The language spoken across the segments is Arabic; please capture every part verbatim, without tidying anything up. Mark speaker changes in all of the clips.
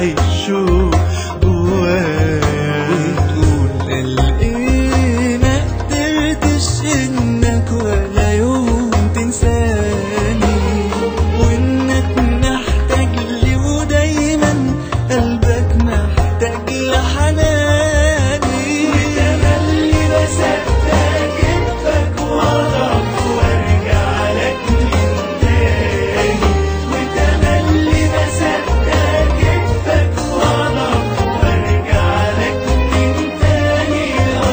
Speaker 1: وتصحي الشوق جوايا، وتقول قلقي ما قدرتش انك ولا يوم تنساني، وانك محتاج لي ودايما قلبك محتاج لحناني، وتملي بصدق كتفك واضعف وارجع لك من تاني، وتملي بصدق كتفك واضعف وارجع لك من تاني.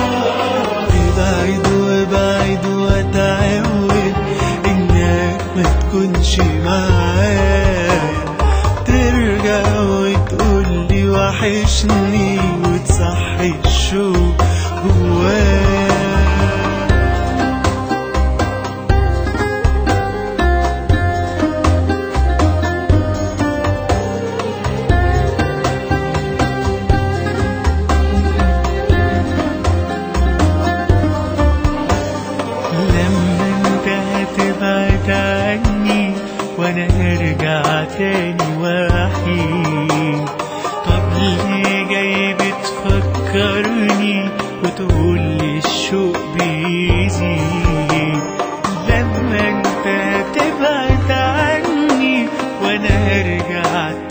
Speaker 1: ابعد وابعد واتعود انك ما تكونش معايا، ترجع وتقولي وحشني وتصحي الشوق جوايا. لما انت هتبعد عني وانا هرجع تاني وحيد، طب ليه جاي بتفكرني وتقولي الشوق بيزيد؟ لما انت هتبعد عني وانا هرجع